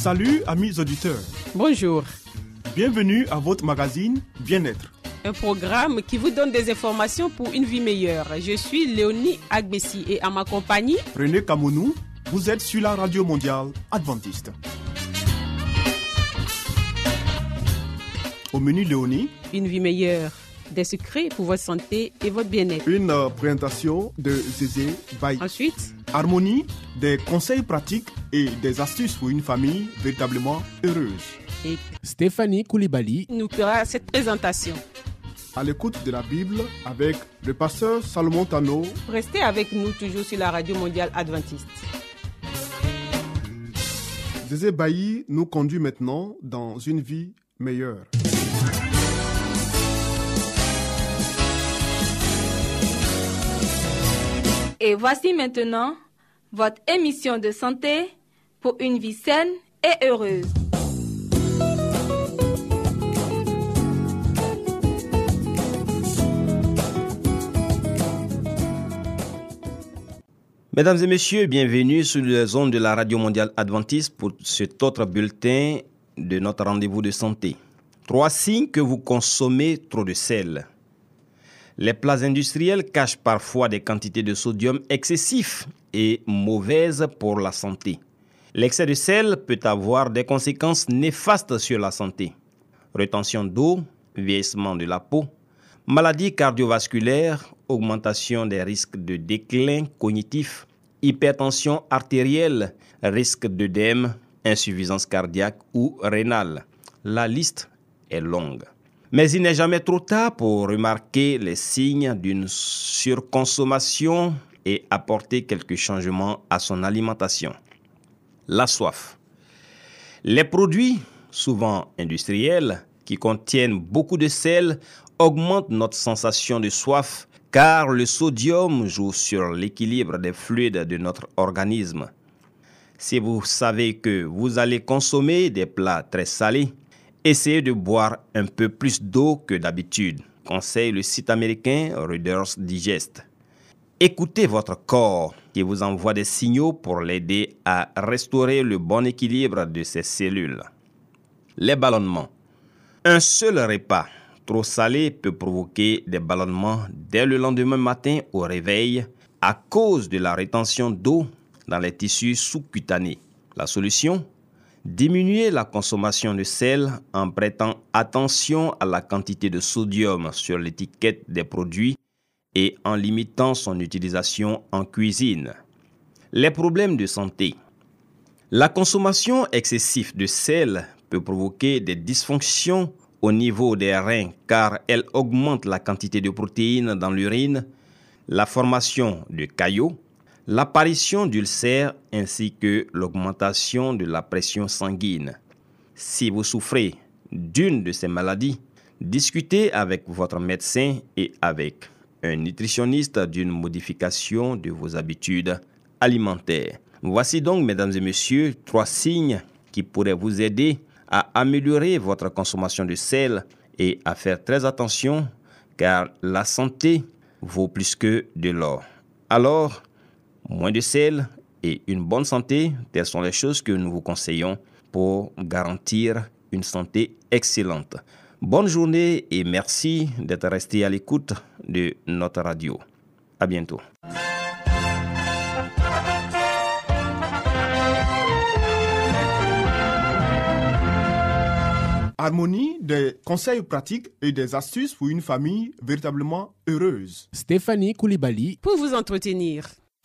Salut amis auditeurs. Bonjour. Bienvenue à votre magazine Bien-être. Un programme qui vous donne des informations pour une vie meilleure. Je suis Léonie Agbessi et à ma compagnie, René Kamounou, vous êtes sur la radio mondiale adventiste. Au menu Léonie, une vie meilleure, des secrets pour votre santé et votre bien-être. Une présentation de Zézé Baye. Ensuite, Harmonie, des conseils pratiques et des astuces pour une famille véritablement heureuse. Et Stéphanie Koulibaly nous fera cette présentation. À l'écoute de la Bible avec le pasteur Salomon Tano. Restez avec nous toujours sur la radio mondiale adventiste. Zézé Baye nous conduit maintenant dans une vie meilleure. Et voici maintenant votre émission de santé pour une vie saine et heureuse. Mesdames et messieurs, bienvenue sur les ondes de la Radio Mondiale Adventiste pour cet autre bulletin de notre rendez-vous de santé. 3 signes que vous consommez trop de sel. Les plats industriels cachent parfois des quantités de sodium excessifs et mauvaises pour la santé. L'excès de sel peut avoir des conséquences néfastes sur la santé. Rétention d'eau, vieillissement de la peau, maladies cardiovasculaires, augmentation des risques de déclin cognitif, hypertension artérielle, risque d'œdème, insuffisance cardiaque ou rénale. La liste est longue. Mais il n'est jamais trop tard pour remarquer les signes d'une surconsommation et apporter quelques changements à son alimentation. La soif. Les produits, souvent industriels, qui contiennent beaucoup de sel, augmentent notre sensation de soif car le sodium joue sur l'équilibre des fluides de notre organisme. Si vous savez que vous allez consommer des plats très salés, essayez de boire un peu plus d'eau que d'habitude, conseille le site américain Reader's Digest. Écoutez votre corps qui vous envoie des signaux pour l'aider à restaurer le bon équilibre de ses cellules. Les ballonnements. Un seul repas trop salé peut provoquer des ballonnements dès le lendemain matin au réveil à cause de la rétention d'eau dans les tissus sous-cutanés. La solution ? Diminuer la consommation de sel en prêtant attention à la quantité de sodium sur l'étiquette des produits et en limitant son utilisation en cuisine. Les problèmes de santé. La consommation excessive de sel peut provoquer des dysfonctions au niveau des reins car elle augmente la quantité de protéines dans l'urine, la formation de caillots, l'apparition d'ulcères ainsi que l'augmentation de la pression sanguine. Si vous souffrez d'une de ces maladies, discutez avec votre médecin et avec un nutritionniste d'une modification de vos habitudes alimentaires. Voici donc, mesdames et messieurs, 3 signes qui pourraient vous aider à améliorer votre consommation de sel et à faire très attention car la santé vaut plus que de l'or. Alors, moins de sel et une bonne santé, telles sont les choses que nous vous conseillons pour garantir une santé excellente. Bonne journée et merci d'être resté à l'écoute de notre radio. À bientôt. Harmonie, des conseils pratiques et des astuces pour une famille véritablement heureuse. Stéphanie Koulibaly Pour vous entretenir.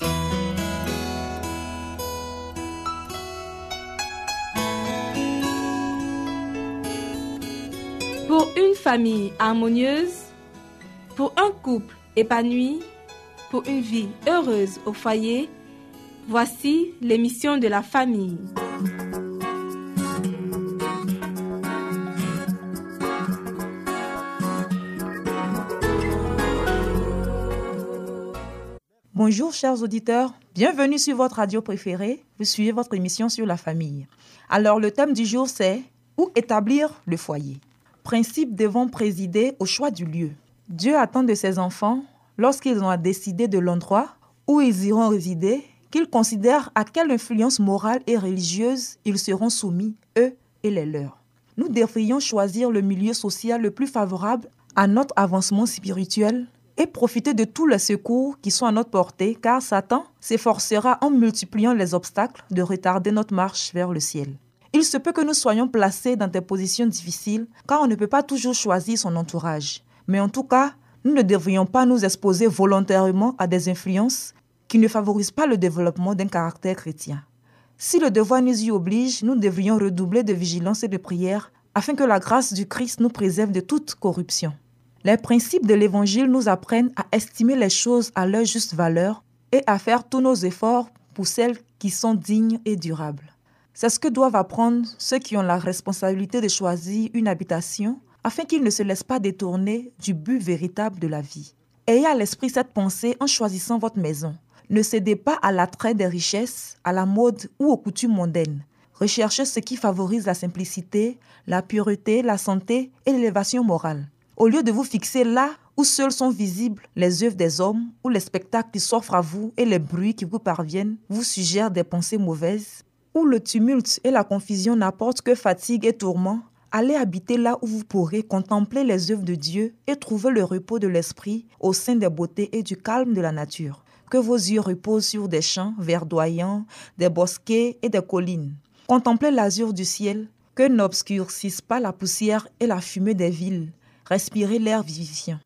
Pour une famille harmonieuse, pour un couple épanoui, pour une vie heureuse au foyer, voici l'émission de la famille. Bonjour chers auditeurs, bienvenue sur votre radio préférée. Vous suivez votre émission sur la famille. Alors le thème du jour c'est « Où établir le foyer ?» Principes devant présider au choix du lieu. Dieu attend de ses enfants, lorsqu'ils ont à décider de l'endroit où ils iront résider, qu'ils considèrent à quelle influence morale et religieuse ils seront soumis, eux et les leurs. Nous devrions choisir le milieu social le plus favorable à notre avancement spirituel et profiter de tous les secours qui sont à notre portée, car Satan s'efforcera en multipliant les obstacles de retarder notre marche vers le ciel. Il se peut que nous soyons placés dans des positions difficiles, car on ne peut pas toujours choisir son entourage. Mais en tout cas, nous ne devrions pas nous exposer volontairement à des influences qui ne favorisent pas le développement d'un caractère chrétien. Si le devoir nous y oblige, nous devrions redoubler de vigilance et de prière afin que la grâce du Christ nous préserve de toute corruption. Les principes de l'Évangile nous apprennent à estimer les choses à leur juste valeur et à faire tous nos efforts pour celles qui sont dignes et durables. C'est ce que doivent apprendre ceux qui ont la responsabilité de choisir une habitation afin qu'ils ne se laissent pas détourner du but véritable de la vie. Ayez à l'esprit cette pensée en choisissant votre maison. Ne cédez pas à l'attrait des richesses, à la mode ou aux coutumes mondaines. Recherchez ce qui favorise la simplicité, la pureté, la santé et l'élévation morale. Au lieu de vous fixer là où seuls sont visibles les œuvres des hommes, où les spectacles qui s'offrent à vous et les bruits qui vous parviennent vous suggèrent des pensées mauvaises, où le tumulte et la confusion n'apportent que fatigue et tourment, allez habiter là où vous pourrez contempler les œuvres de Dieu et trouver le repos de l'esprit au sein des beautés et du calme de la nature. Que vos yeux reposent sur des champs verdoyants, des bosquets et des collines. Contemplez l'azur du ciel, que n'obscurcissent pas la poussière et la fumée des villes. Respirez l'air vivifiant.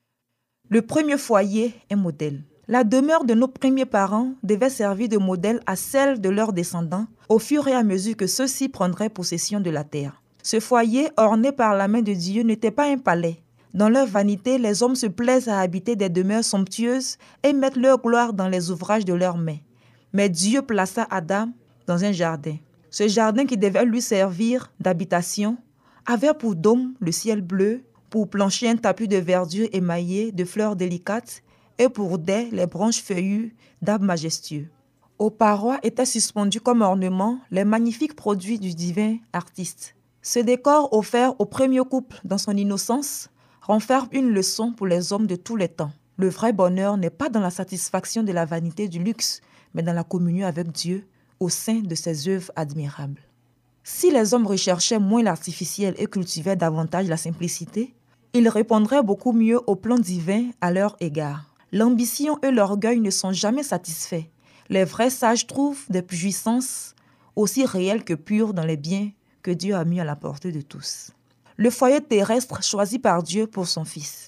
Le premier foyer est modèle. La demeure de nos premiers parents devait servir de modèle à celle de leurs descendants au fur et à mesure que ceux-ci prendraient possession de la terre. Ce foyer, orné par la main de Dieu, n'était pas un palais. Dans leur vanité, les hommes se plaisent à habiter des demeures somptueuses et mettent leur gloire dans les ouvrages de leurs mains. Mais Dieu plaça Adam dans un jardin. Ce jardin qui devait lui servir d'habitation avait pour dôme le ciel bleu, pour plancher un tapis de verdure émaillé de fleurs délicates et pour dais les branches feuillues d'arbres majestueux. Aux parois étaient suspendus comme ornements les magnifiques produits du divin artiste. Ce décor offert au premier couple dans son innocence renferme une leçon pour les hommes de tous les temps. Le vrai bonheur n'est pas dans la satisfaction de la vanité du luxe, mais dans la communion avec Dieu au sein de ses œuvres admirables. Si les hommes recherchaient moins l'artificiel et cultivaient davantage la simplicité, ils répondraient beaucoup mieux au plan divin à leur égard. L'ambition et l'orgueil ne sont jamais satisfaits. Les vrais sages trouvent des jouissances aussi réelles que pures dans les biens que Dieu a mis à la portée de tous. Le foyer terrestre choisi par Dieu pour son Fils.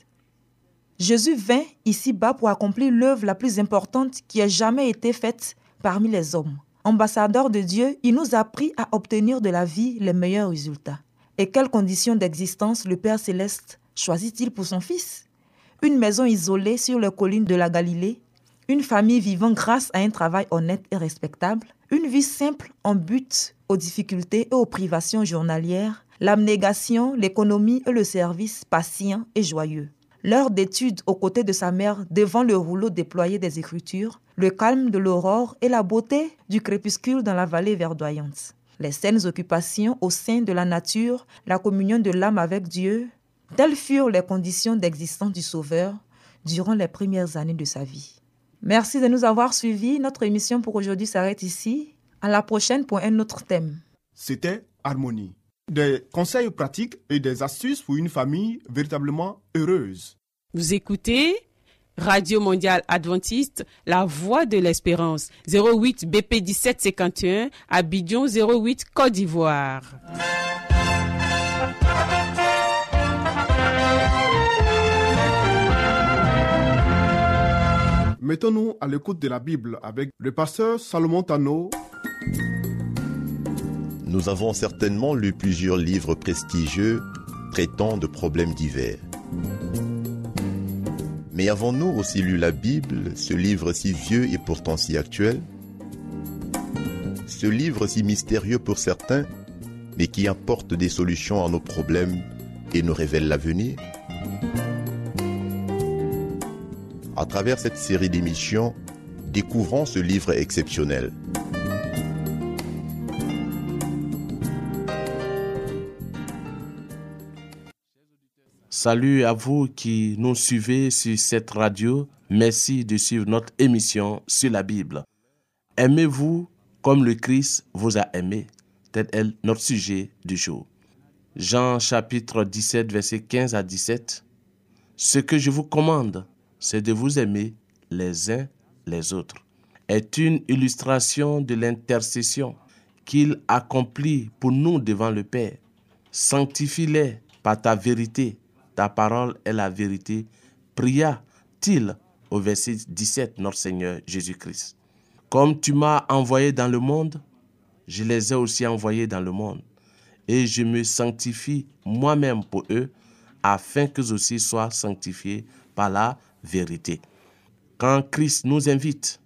Jésus vint ici-bas pour accomplir l'œuvre la plus importante qui ait jamais été faite parmi les hommes. Ambassadeur de Dieu, il nous a appris à obtenir de la vie les meilleurs résultats. Et quelles conditions d'existence le Père Céleste choisit-il pour son Fils? Une maison isolée sur les collines de la Galilée, une famille vivant grâce à un travail honnête et respectable, une vie simple en but aux difficultés et aux privations journalières, l'abnégation, l'économie et le service patient et joyeux. L'heure d'étude aux côtés de sa mère devant le rouleau déployé des Écritures, le calme de l'aurore et la beauté du crépuscule dans la vallée verdoyante. Les saines occupations au sein de la nature, la communion de l'âme avec Dieu, telles furent les conditions d'existence du Sauveur durant les premières années de sa vie. Merci de nous avoir suivis. Notre émission pour aujourd'hui s'arrête ici. À la prochaine pour un autre thème. C'était Harmonie. Des conseils pratiques et des astuces pour une famille véritablement heureuse. Vous écoutez Radio Mondiale Adventiste, la voix de l'espérance, 08 BP 1751, Abidjan 08, Côte d'Ivoire. Mettons-nous à l'écoute de la Bible avec le pasteur Salomon Tano. Nous avons certainement lu plusieurs livres prestigieux traitant de problèmes divers. Mais avons-nous aussi lu la Bible, ce livre si vieux et pourtant si actuel? Ce livre si mystérieux pour certains, mais qui apporte des solutions à nos problèmes et nous révèle l'avenir? À travers cette série d'émissions, découvrons ce livre exceptionnel. Salut à vous qui nous suivez sur cette radio. Merci de suivre notre émission sur la Bible. Aimez-vous comme le Christ vous a aimé. Tel est notre sujet du jour. Jean chapitre 17, versets 15 à 17. Ce que je vous commande, c'est de vous aimer les uns les autres. Est une illustration de l'intercession qu'il accomplit pour nous devant le Père. Sanctifie-les par ta vérité. Ta parole est la vérité. Pria-t-il au verset 17, notre Seigneur Jésus-Christ. Comme tu m'as envoyé dans le monde, je les ai aussi envoyés dans le monde. Et je me sanctifie moi-même pour eux, afin qu'eux aussi soient sanctifiés par la vérité. Quand Christ nous invite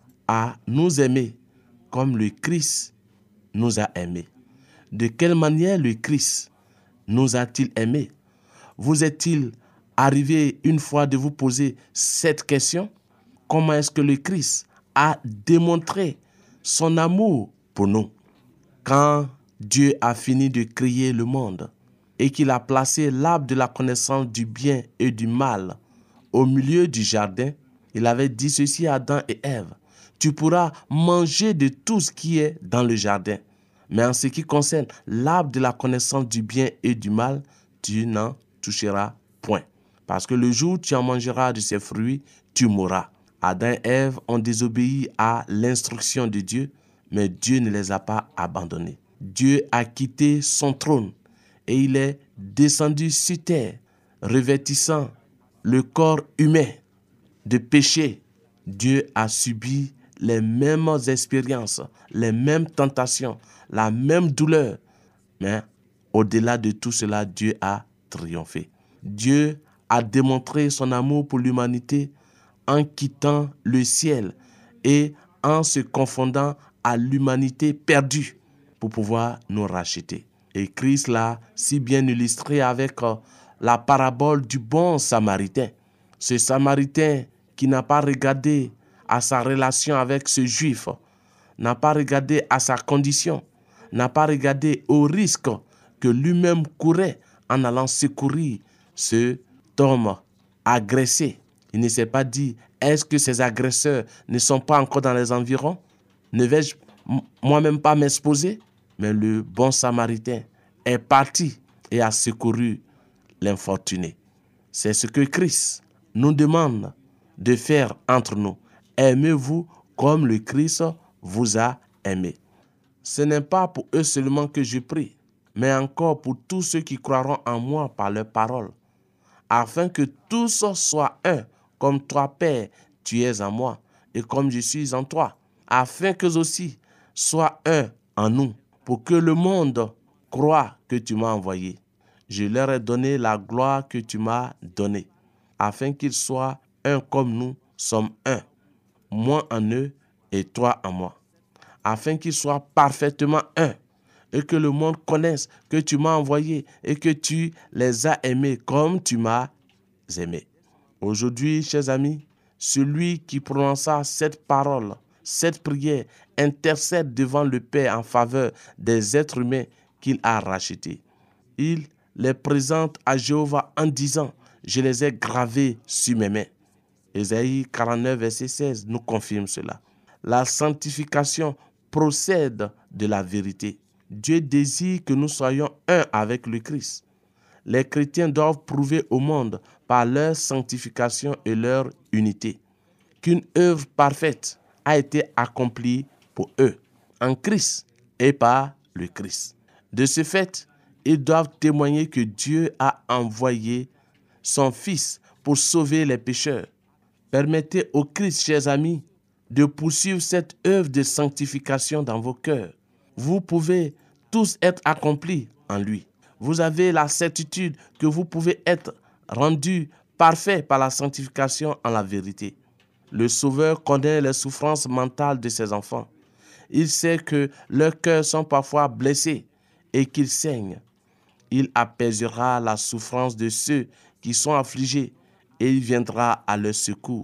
à nous aimer comme le Christ nous a aimés, de quelle manière le Christ nous a-t-il aimés? Vous est-il arrivé une fois de vous poser cette question? Comment est-ce que le Christ a démontré son amour pour nous? Quand Dieu a fini de créer le monde et qu'il a placé l'arbre de la connaissance du bien et du mal au milieu du jardin, il avait dit ceci à Adam et Ève: tu pourras manger de tout ce qui est dans le jardin, mais en ce qui concerne l'arbre de la connaissance du bien et du mal, tu n'en toucheras point. Parce que le jour où tu en mangeras de ses fruits, tu mourras. Adam et Ève ont désobéi à l'instruction de Dieu, mais Dieu ne les a pas abandonnés. Dieu a quitté son trône et il est descendu sur terre, revêtissant le corps humain de péché. Dieu a subi les mêmes expériences, les mêmes tentations, la même douleur. Mais au-delà de tout cela, Dieu a triomphé. Dieu a démontré son amour pour l'humanité en quittant le ciel et en se confondant à l'humanité perdue pour pouvoir nous racheter. Et Christ l'a si bien illustré avec la parabole du bon samaritain. Ce samaritain qui n'a pas regardé à sa relation avec ce juif, n'a pas regardé à sa condition, n'a pas regardé au risque que lui-même courait en allant secourir cet homme agressé. Il ne s'est pas dit: est-ce que ces agresseurs ne sont pas encore dans les environs? Ne vais-je moi-même pas m'exposer? Mais le bon samaritain est parti et a secouru l'infortuné. C'est ce que Christ nous demande de faire entre nous. Aimez-vous comme le Christ vous a aimé. Ce n'est pas pour eux seulement que je prie, mais encore pour tous ceux qui croiront en moi par leur parole, afin que tous soient un, comme toi, Père, tu es en moi, et comme je suis en toi, afin qu'eux aussi soient un en nous, pour que le monde croie que tu m'as envoyé. Je leur ai donné la gloire que tu m'as donnée, afin qu'ils soient un comme nous sommes un, moi en eux et toi en moi, afin qu'ils soient parfaitement un, et que le monde connaisse que tu m'as envoyé et que tu les as aimés comme tu m'as aimé. Aujourd'hui, chers amis, celui qui prononça cette parole, cette prière, intercède devant le Père en faveur des êtres humains qu'il a rachetés. Il les présente à Jéhovah en disant: je les ai gravés sur mes mains. Ésaïe 49, verset 16 nous confirme cela. La sanctification procède de la vérité. Dieu désire que nous soyons un avec le Christ. Les chrétiens doivent prouver au monde par leur sanctification et leur unité qu'une œuvre parfaite a été accomplie pour eux, en Christ et par le Christ. De ce fait, ils doivent témoigner que Dieu a envoyé son Fils pour sauver les pécheurs. Permettez au Christ, chers amis, de poursuivre cette œuvre de sanctification dans vos cœurs. Vous pouvez tous être accomplis en lui. Vous avez la certitude que vous pouvez être rendus parfaits par la sanctification en la vérité. Le Sauveur connaît les souffrances mentales de ses enfants. Il sait que leurs cœurs sont parfois blessés et qu'ils saignent. Il apaisera la souffrance de ceux qui sont affligés et il viendra à leur secours.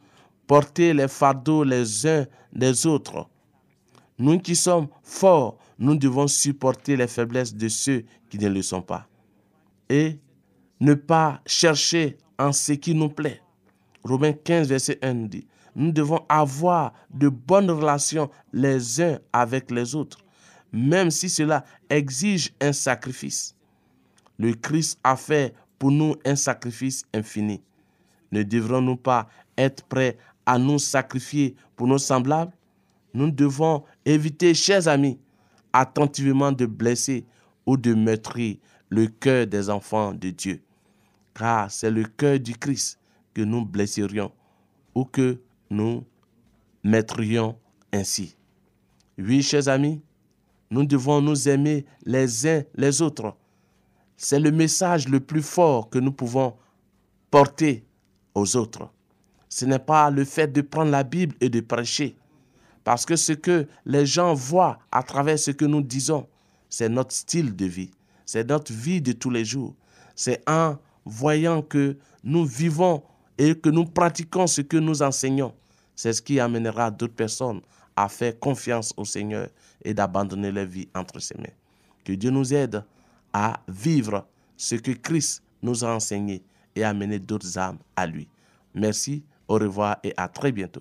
Portez les fardeaux les uns des autres. Nous qui sommes forts, nous devons supporter les faiblesses de ceux qui ne le sont pas. Et ne pas chercher en ce qui nous plaît. Romains 15, verset 1 dit: nous devons avoir de bonnes relations les uns avec les autres, même si cela exige un sacrifice. Le Christ a fait pour nous un sacrifice infini. Ne devrons-nous pas être prêts à nous sacrifier pour nos semblables? Nous devons éviter, chers amis, attentivement de blesser ou de meurtrir le cœur des enfants de Dieu, car c'est le cœur du Christ que nous blesserions ou que nous mettrions ainsi. Oui, chers amis, nous devons nous aimer les uns les autres. C'est le message le plus fort que nous pouvons porter aux autres. Ce n'est pas le fait de prendre la Bible et de prêcher, parce que ce que les gens voient à travers ce que nous disons, c'est notre style de vie, c'est notre vie de tous les jours. C'est en voyant que nous vivons et que nous pratiquons ce que nous enseignons. C'est ce qui amènera d'autres personnes à faire confiance au Seigneur et d'abandonner leur vie entre ses mains. Que Dieu nous aide à vivre ce que Christ nous a enseigné et à amener d'autres âmes à lui. Merci, au revoir et à très bientôt.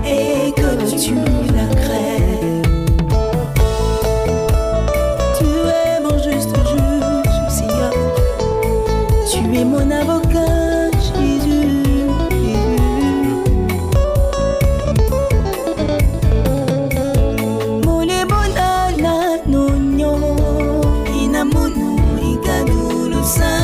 et que tu la crées. Tu es mon juste juge, Seigneur. Tu es mon avocat, Jésus. Mole bonala nonyo, inamunu ikadulu sa.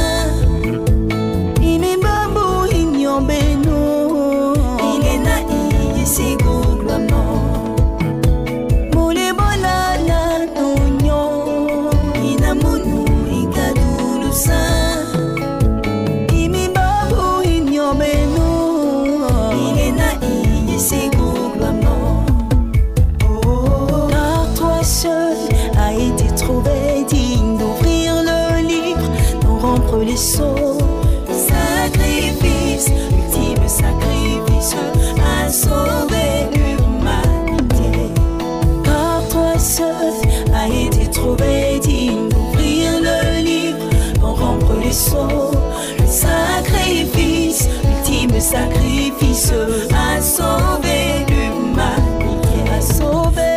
Les sauts, sacrifice, ultime sacrifice, a sauvé l'humanité. Car toi seul a été trouvé digne d'ouvrir le livre, d'en rompre les sceaux. Le sacrifice, ultime sacrifice, a sauvé l'humanité, a sauvé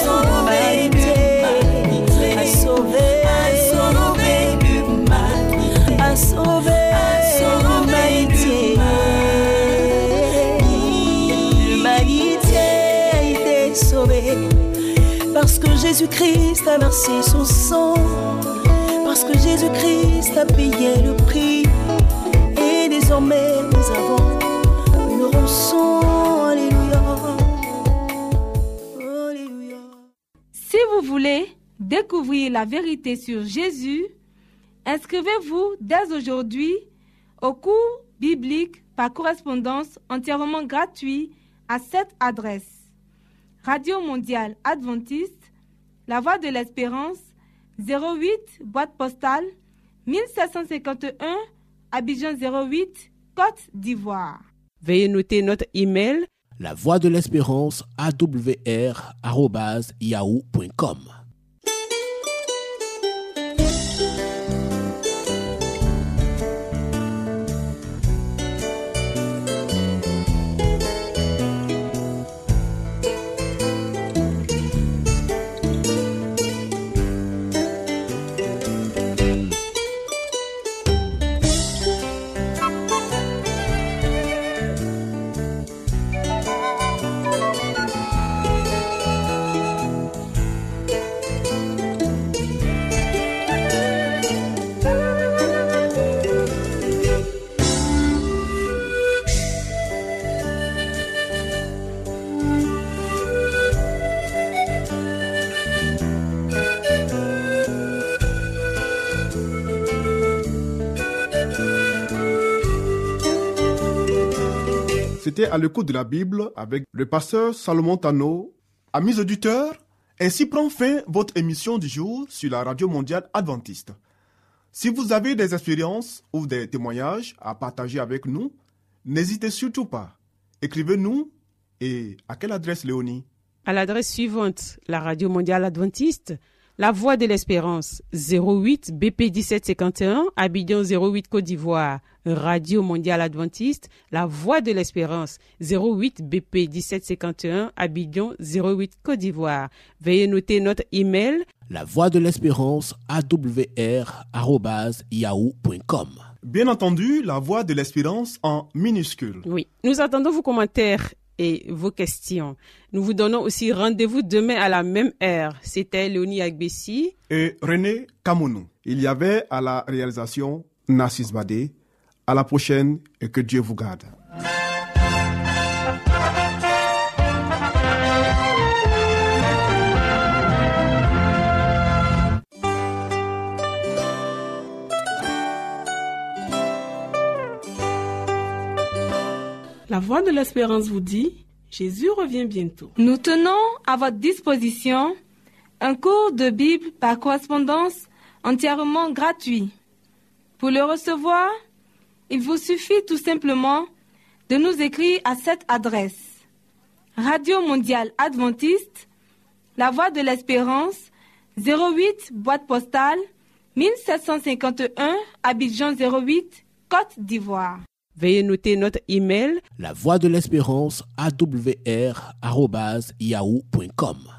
l'humanité, a sauvé. L'humanité a été sauvée parce que Jésus-Christ a versé son sang, parce que Jésus-Christ a payé le prix, et désormais nous avons une rançon. Alléluia. Alléluia. Si vous voulez découvrir la vérité sur Jésus, inscrivez-vous dès aujourd'hui au cours biblique par correspondance entièrement gratuit à cette adresse: Radio Mondiale Adventiste, La Voie de l'Espérance, 08 boîte postale 1751, Abidjan 08, Côte d'Ivoire. Veuillez noter notre email: La Voie de l'Espérance awr@yahoo.com. C'était à l'écoute de la Bible avec le pasteur Salomon Tano. Amis auditeurs, ainsi prend fin votre émission du jour sur la Radio Mondiale Adventiste. Si vous avez des expériences ou des témoignages à partager avec nous, n'hésitez surtout pas. Écrivez-nous. Et à quelle adresse, Léonie? À l'adresse suivante: la Radio Mondiale Adventiste, La Voie de l'Espérance, 08 BP 1751, Abidjan 08 Côte d'Ivoire. Radio Mondiale Adventiste, La Voie de l'Espérance, 08 BP 1751, Abidjan 08 Côte d'Ivoire. Veuillez noter notre email: La Voie de l'Espérance awr@yahoo.com. Bien entendu, La Voie de l'Espérance en minuscule. Oui, nous attendons vos commentaires et vos questions. Nous vous donnons aussi rendez-vous demain à la même heure. C'était Léonie Agbessi et René Kamounou. Il y avait à la réalisation Narcisse Badé. À la prochaine et que Dieu vous garde. La Voie de l'Espérance vous dit: Jésus revient bientôt. Nous tenons à votre disposition un cours de Bible par correspondance entièrement gratuit. Pour le recevoir, il vous suffit tout simplement de nous écrire à cette adresse: Radio Mondiale Adventiste, La Voie de l'Espérance, 08 boîte postale 1751, Abidjan 08, Côte d'Ivoire. Veuillez noter notre email La Voix de l'Espérance @yahoo.com.